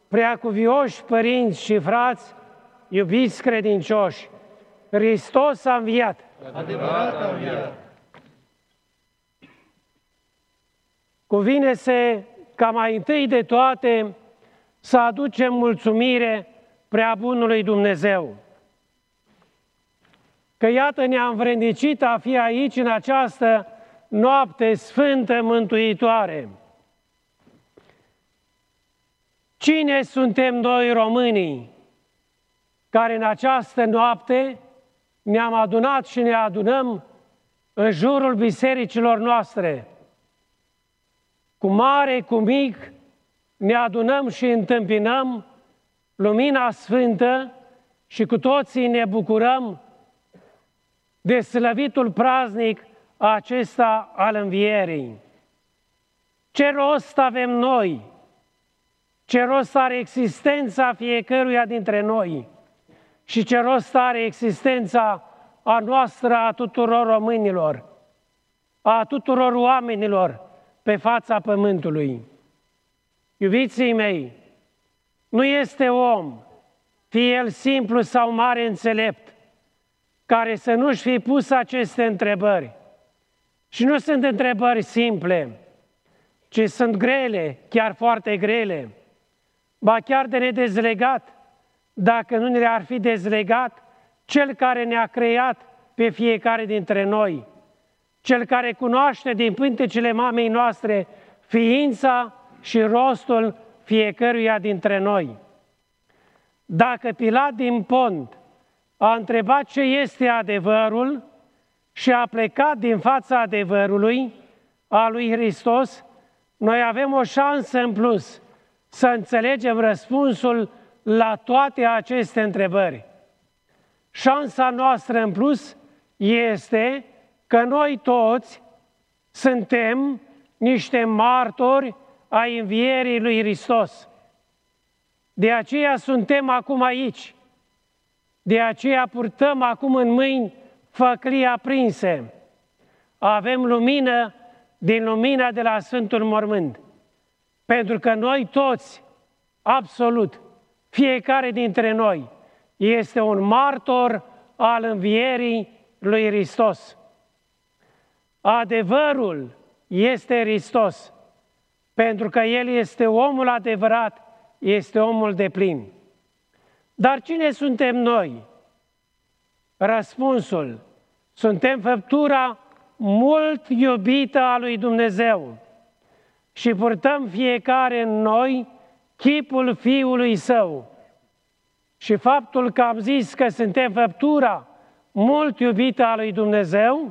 preacuvioși părinți și frați, iubiți credincioși, Hristos a înviat! Adevărat a înviat! Cuvine-se ca mai întâi de toate să aducem mulțumire prea bunului Dumnezeu. Că iată ne-am învrednicit a fi aici în această noapte sfântă mântuitoare. Cine suntem noi românii care în această noapte ne-am adunat și ne adunăm în jurul bisericilor noastre? Cu mare, cu mic, ne adunăm și întâmpinăm lumina sfântă și cu toții ne bucurăm de slăvitul praznic acesta al învierii. Ce rost avem noi? Ce rost are existența fiecăruia dintre noi? Și ce rost are existența a noastră, a tuturor românilor, a tuturor oamenilor pe fața pământului? Iubiții mei, nu este om, fie el simplu sau mare înțelept, care să nu-și fi pus aceste întrebări. Și nu sunt întrebări simple, ci sunt grele, chiar foarte grele, ba chiar de nedezlegat, dacă nu ne-ar fi dezlegat Cel care ne-a creat pe fiecare dintre noi, Cel care cunoaște din pântecele mamei noastre ființa și rostul fiecăruia dintre noi. Dacă Pilat din Pont a întrebat ce este adevărul și a plecat din fața adevărului a lui Hristos, noi avem o șansă în plus să înțelegem răspunsul la toate aceste întrebări. Șansa noastră în plus este că noi toți suntem niște martori ai învierii lui Hristos. De aceea suntem acum aici. De aceea purtăm acum în mâini făclii aprinse. Avem lumină din lumina de la Sfântul Mormânt. Pentru că noi toți, absolut, fiecare dintre noi, este un martor al învierii lui Hristos. Adevărul este Hristos, pentru că El este omul adevărat, este omul deplin. Dar cine suntem noi? Răspunsul: suntem făptura mult iubită a lui Dumnezeu și purtăm fiecare în noi chipul Fiului Său. Și faptul că am zis că suntem făptura mult iubită a lui Dumnezeu,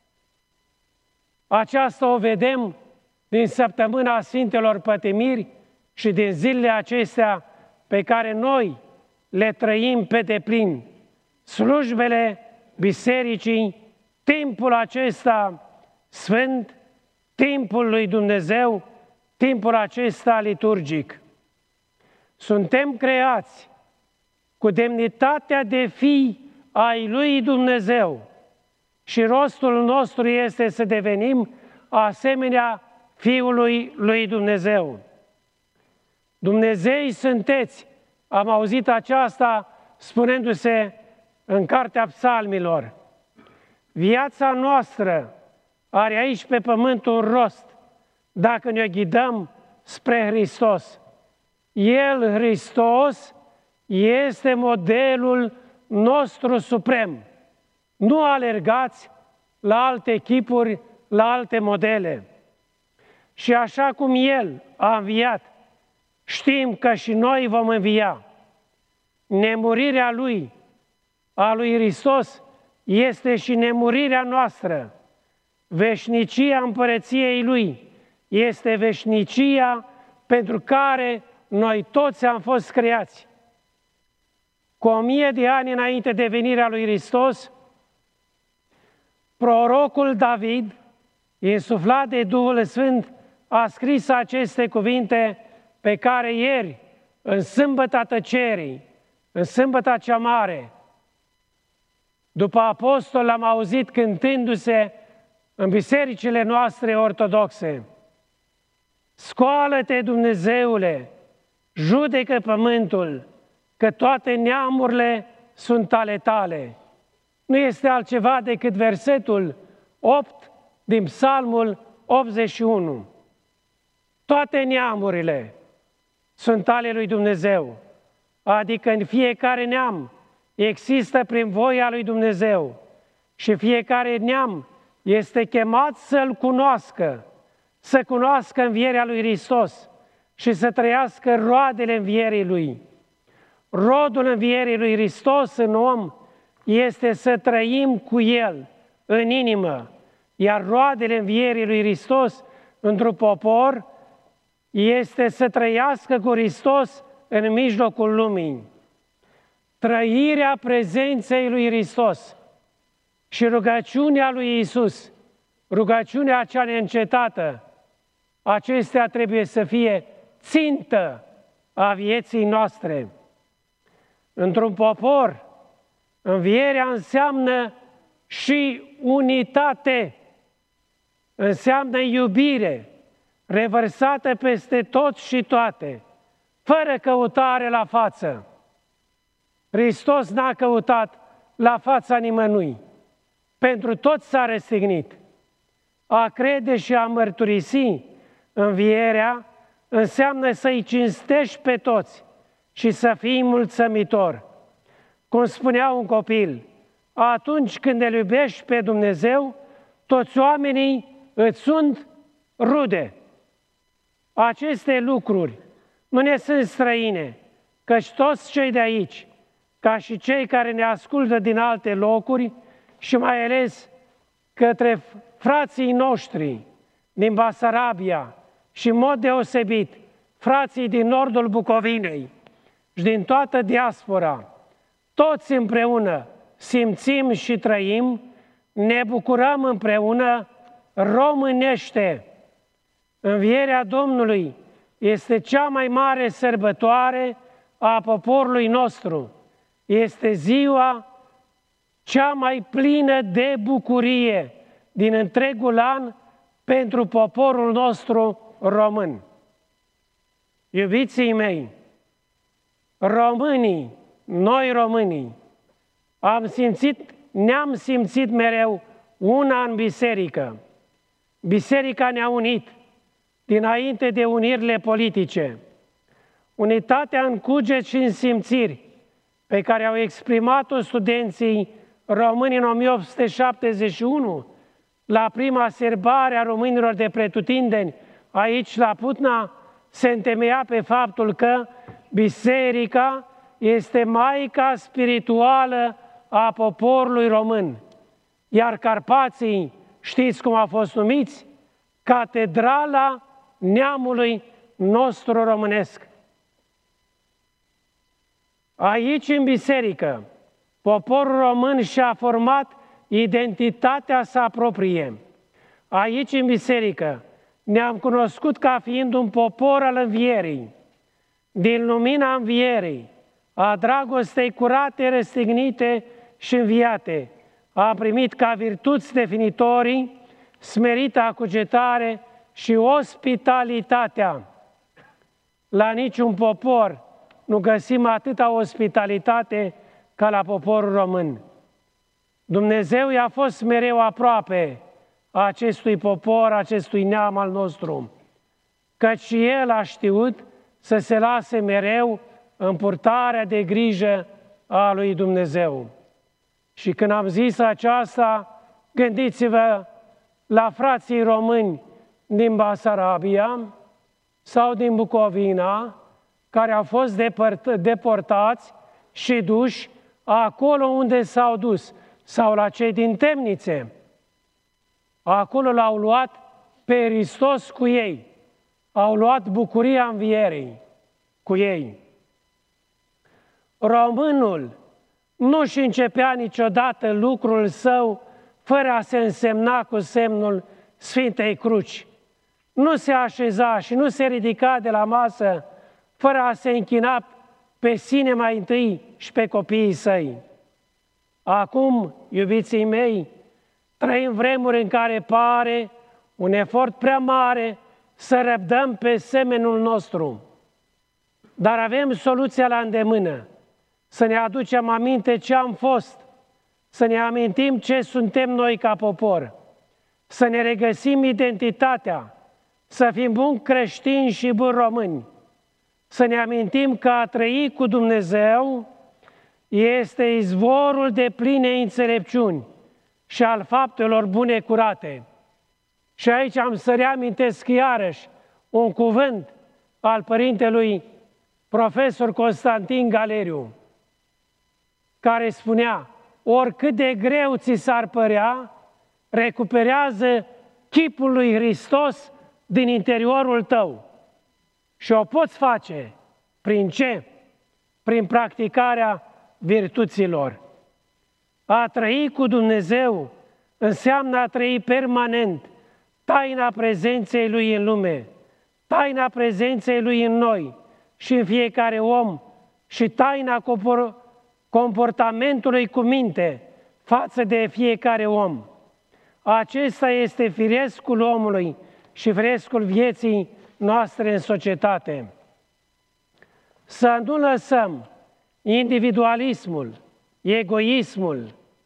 aceasta o vedem din săptămâna Sfintelor Pătimiri și din zilele acestea pe care noi le trăim pe deplin. Slujbele bisericii, timpul acesta sfânt, timpul lui Dumnezeu, timpul acesta liturgic. Suntem creați cu demnitatea de fi ai lui Dumnezeu și rostul nostru este să devenim asemenea Fiului lui Dumnezeu. Dumnezei sunteți, am auzit aceasta spunându-se în Cartea Psalmilor. Viața noastră are aici pe pământ un rost dacă ne ghidăm spre Hristos. El, Hristos, este modelul nostru suprem. Nu alergați la alte chipuri, la alte modele. Și așa cum El a înviat, știm că și noi vom învia. Nemurirea Lui, a lui Hristos, este și nemurirea noastră. Veșnicia împărăției Lui este veșnicia pentru care noi toți am fost creați. Cu 1000 de ani înainte de venirea lui Hristos, prorocul David, insuflat de Duhul Sfânt, a scris aceste cuvinte pe care ieri, în sâmbăta tăcerii, în sâmbăta cea mare, după apostol l-am auzit cântându-se în bisericile noastre ortodoxe. Scoală-te, Dumnezeule, judecă pământul, că toate neamurile sunt ale tale. Nu este altceva decât versetul 8 din Psalmul 81. Toate neamurile sunt ale lui Dumnezeu, adică în fiecare neam există prin voia lui Dumnezeu și fiecare neam este chemat să-L cunoască, să cunoască învierea lui Hristos și să trăiască roadele învierii Lui. Rodul învierii lui Hristos în om este să trăim cu El în inimă, iar roadele învierii lui Hristos într-un popor este să trăiască cu Hristos în mijlocul lumii. Trăirea prezenței lui Hristos și rugăciunea lui Iisus, rugăciunea cea neîncetată, acestea trebuie să fie țintă a vieții noastre. Într-un popor, învierea înseamnă și unitate, înseamnă iubire, revărsată peste tot și toate, fără căutare la față. Hristos n-a căutat la fața nimănui, pentru toți s-a răstignit. A crede și a mărturisi învierea înseamnă să-i cinstești pe toți și să fii mulțumitor. Cum spunea un copil, atunci când îl iubești pe Dumnezeu, toți oamenii îți sunt rude. Aceste lucruri nu ne sunt străine, căci toți cei de aici, ca și cei care ne ascultă din alte locuri și mai ales către frații noștri din Basarabia și în mod deosebit frații din nordul Bucovinei și din toată diaspora, toți împreună simțim și trăim, ne bucurăm împreună românește. Învierea Domnului este cea mai mare sărbătoare a poporului nostru. Este ziua cea mai plină de bucurie din întregul an pentru poporul nostru român. Iubiții mei, românii, noi românii, ne-am simțit mereu una în biserică. Biserica ne-a unit dinainte de unirile politice. Unitatea în cuget și în simțiri pe care au exprimat-o studenții români în 1871, la prima serbare a românilor de pretutindeni, aici la Putna, se întemeia pe faptul că biserica este maica spirituală a poporului român. Iar Carpații, știți cum au fost numiți? Catedrala neamului nostru românesc. Aici, în biserică, poporul român și-a format identitatea sa proprie. Aici, în biserică, ne-am cunoscut ca fiind un popor al învierii. Din lumina învierii, a dragostei curate, răstignite și înviate, a primit ca virtuți definitorii smerita cugetare și ospitalitatea. La niciun popor nu găsim atâta ospitalitate ca la poporul român. Dumnezeu i-a fost mereu aproape acestui popor, acestui neam al nostru, căci și El a știut să se lase mereu în purtarea de grijă a lui Dumnezeu. Și când am zis aceasta, gândiți-vă la frații români din Basarabia sau din Bucovina, care au fost deportați și duși acolo unde s-au dus, sau la cei din temnițe. Acolo l-au luat pe Hristos cu ei, au luat bucuria învierii cu ei. Românul nu-și începea niciodată lucrul său fără a se însemna cu semnul Sfintei Cruci. Nu se așeza și nu se ridica de la masă fără a se închina pe sine mai întâi și pe copiii săi. Acum, iubiții mei, trăim vremuri în care pare un efort prea mare să răbdăm pe semenul nostru. dar avem soluția la îndemână. Să ne aducem aminte ce am fost, să ne amintim ce suntem noi ca popor, să ne regăsim identitatea, să fim buni creștini și buni români, să ne amintim că a trăi cu Dumnezeu este izvorul de pline înțelepciuni și al faptelor bune curate. Și aici am să reamintesc iarăși un cuvânt al părintelui profesor Constantin Galeriu, care spunea: oricât de greu ți s-ar părea, recuperează chipul lui Hristos din interiorul tău. Și o poți face. Prin ce? Prin practicarea virtuților. A trăi cu Dumnezeu înseamnă a trăi permanent taina prezenței Lui în lume, taina prezenței Lui în noi și în fiecare om și taina comportamentului cu minte față de fiecare om. Acesta este firescul omului și firescul vieții noastre în societate. Să nu lăsăm individualismul, egoismul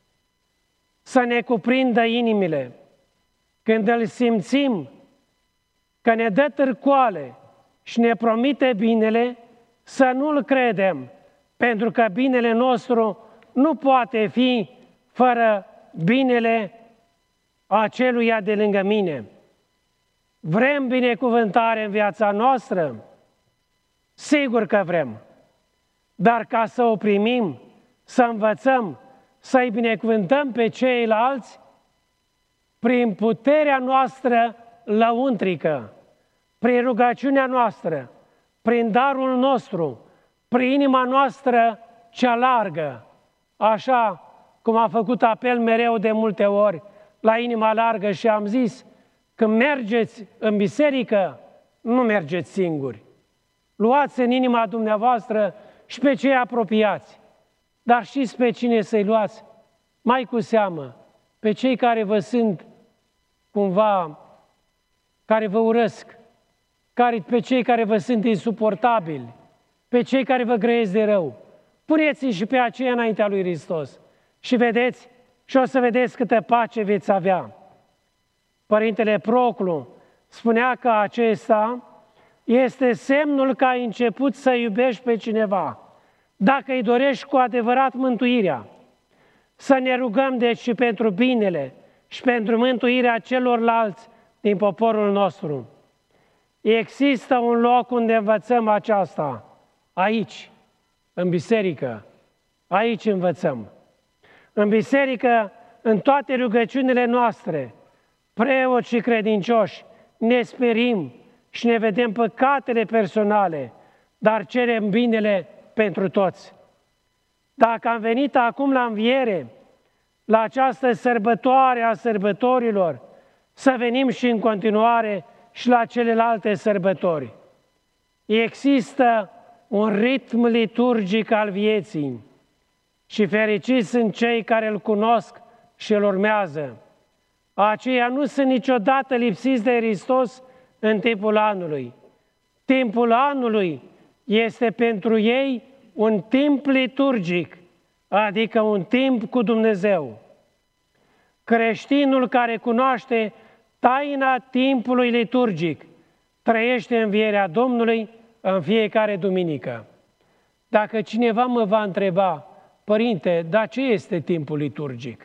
să ne cuprindă inimile. Când îl simțim că ne dă târcoale și ne promite binele, să nu-l credem, pentru că binele nostru nu poate fi fără binele aceluia de lângă mine. Vrem binecuvântare în viața noastră? Sigur că vrem. Dar ca să o primim, să învățăm, să-i binecuvântăm pe ceilalți, prin puterea noastră lăuntrică, prin rugăciunea noastră, prin darul nostru, prin inima noastră cea largă, așa cum am făcut apel mereu de multe ori la inima largă și am zis: când mergeți în biserică, nu mergeți singuri. Luați în inima dumneavoastră și pe cei apropiați, dar știți pe cine să-i luați? Mai cu seamă, pe cei care vă sunt cumva, care vă urăsc, pe cei care vă sunt insuportabili, pe cei care vă grăiesc de rău. Puneți-i și pe aceia înaintea lui Hristos și vedeți, și o să vedeți câtă pace veți avea. Părintele Proclu spunea că acesta este semnul că ai început să iubești pe cineva, dacă îi dorești cu adevărat mântuirea. Să ne rugăm deci și pentru binele și pentru mântuirea celorlalți din poporul nostru. Există un loc unde învățăm aceasta, aici, în biserică. Aici învățăm. În biserică, în toate rugăciunile noastre, preoți și credincioși, ne sperim și ne vedem păcatele personale, dar cerem binele pentru toți. Dacă am venit acum la înviere, la această sărbătoare a sărbătorilor, să venim și în continuare și la celelalte sărbători. Există un ritm liturgic al vieții și fericiți sunt cei care îl cunosc și îl urmează. Aceia nu sunt niciodată lipsiți de Hristos în timpul anului. Timpul anului este pentru ei un timp liturgic, adică un timp cu Dumnezeu. Creștinul care cunoaște taina timpului liturgic trăiește învierea Domnului în fiecare duminică. Dacă cineva mă va întreba: părinte, dar ce este timpul liturgic?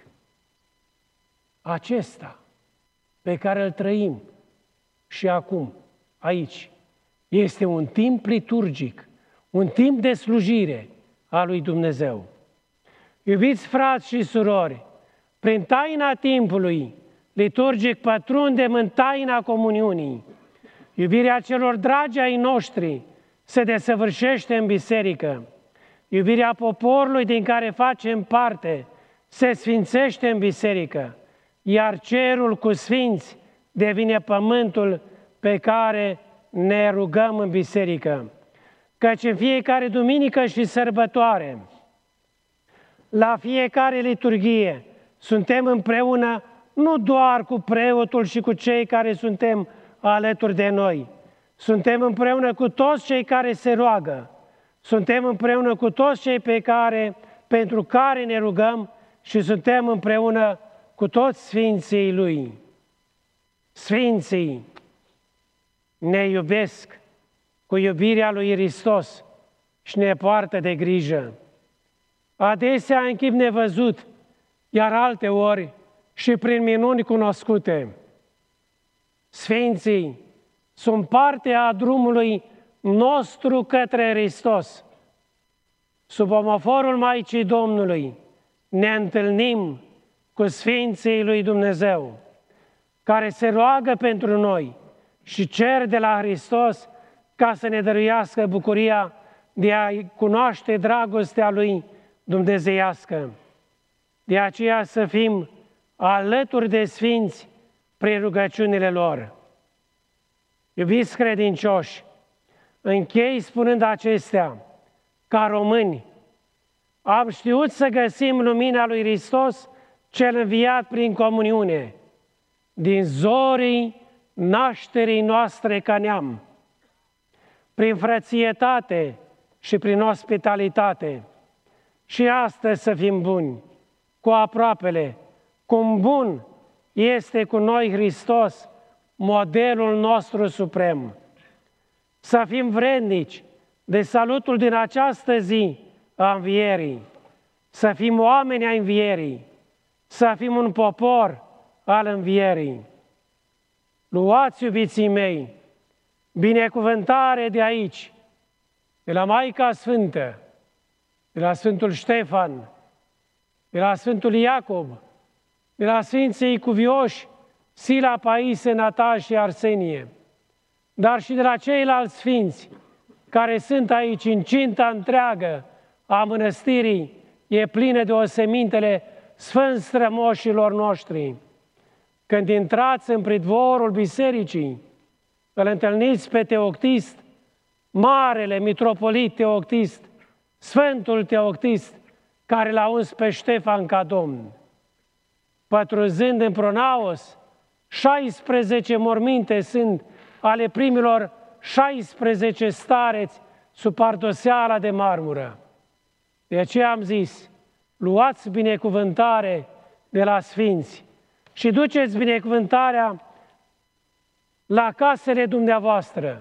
Acesta pe care îl trăim și acum, aici, este un timp liturgic, un timp de slujire a lui Dumnezeu. Iubiți frați și surori, prin taina timpului liturgic pătrundem în taina comuniunii. Iubirea celor dragi ai noștri se desăvârșește în biserică. Iubirea poporului din care facem parte se sfințește în biserică, iar cerul cu sfinți devine pământul pe care ne rugăm în biserică. Căci în fiecare duminică și sărbătoare, la fiecare liturghie, suntem împreună nu doar cu preotul și cu cei care suntem alături de noi. Suntem împreună cu toți cei care se roagă, Suntem împreună cu toți cei pentru care ne rugăm și suntem împreună cu toți Sfinții Lui. Sfinții ne iubesc cu iubirea lui Hristos și ne poartă de grijă. Adesea în chip nevăzut, iar alteori și prin minuni cunoscute. Sfinții sunt parte a drumului nostru către Hristos. Sub omoforul Maicii Domnului ne întâlnim cu Sfinții lui Dumnezeu, care se roagă pentru noi și cer de la Hristos ca să ne dăruiască bucuria de a cunoaște dragostea Lui dumnezeiască. De aceea să fim alături de Sfinți prin rugăciunile lor. Iubiți credincioși, închei spunând acestea: ca români, am știut să găsim lumina lui Hristos cel înviat prin comuniune, din zorii nașterii noastre ca neam, prin frățietate și prin ospitalitate. Și astăzi să fim buni cu aproapele, cum bun este cu noi Hristos, modelul nostru suprem. Să fim vrednici de salutul din această zi a învierii, să fim oameni ai învierii, să fim un popor al învierii. Luați, iubiții mei, binecuvântare de aici, de la Maica Sfântă, de la Sfântul Ștefan, de la Sfântul Iacob, de la Sfinții Cuvioși, Sila, Paisie, Nataș și Arsenie, dar și de la ceilalți Sfinți care sunt aici. Incinta întreagă a mănăstirii e plină de osemintele sfânți strămoșilor noștri. Când intrați în pridvorul bisericii, îl întâlniți pe Teoctist, marele mitropolit Teoctist, Sfântul Teoctist, care l-a uns pe Ștefan ca domn. Pătrunzând în pronaos, 16 morminte sunt ale primilor 16 stareți sub pardoseala de marmură. De aceea am zis: luați binecuvântare de la Sfinți și duceți binecuvântarea la casele dumneavoastră.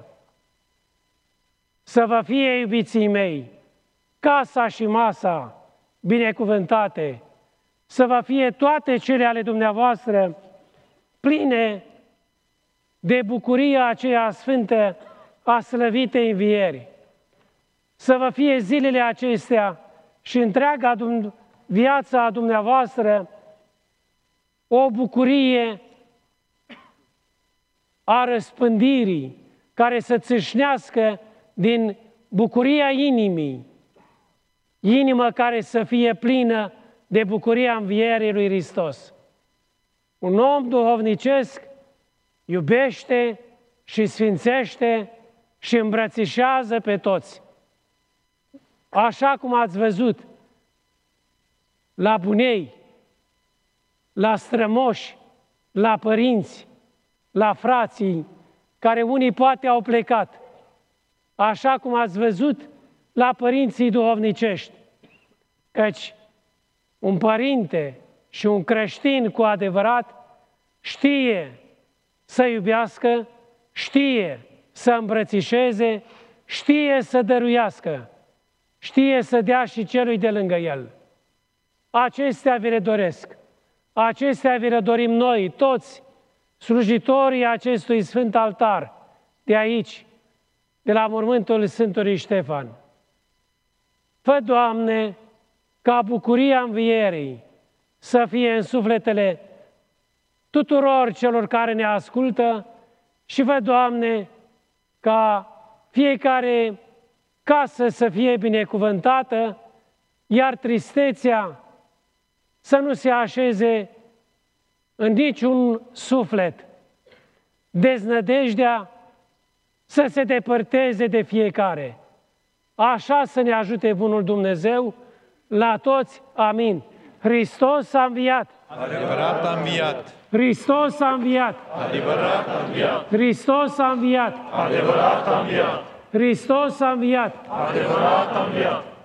Să vă fie, iubiții mei, casa și masa binecuvântate, să vă fie toate cele ale dumneavoastră pline de bucuria aceea sfântă a slăvitei învieri. Să vă fie zilele acestea și întreaga viața a dumneavoastră o bucurie a răspândirii, care să țâșnească din bucuria inimii, inimă care să fie plină de bucuria învierii lui Hristos. Un om duhovnicesc iubește și sfințește și îmbrățișează pe toți. Așa cum ați văzut la bunei, la strămoși, la părinți, la frații, care unii poate au plecat. Așa cum ați văzut la părinții duhovnicești, căci un părinte și un creștin cu adevărat știe să iubească, știe să îmbrățișeze, știe să dăruiască, știe să dea și celui de lângă el. Acestea vi le doresc, acestea vi le dorim noi, toți slujitorii acestui sfânt altar, de aici, de la mormântul Sfântului Ștefan. Fă, Doamne, ca bucuria învierii să fie în sufletele tuturor celor care ne ascultă și fă, Doamne, ca fiecare casă să fie binecuvântată, iar tristețea să nu se așeze în niciun suflet, deznădejdea să se depărteze de fiecare. Așa să ne ajute bunul Dumnezeu la toți. Amin. Hristos a înviat! Adevărat a înviat! Hristos a înviat! Adevărat a înviat! Hristos a înviat! Adevărat a înviat! Hristos a înviat! Adevărat a înviat!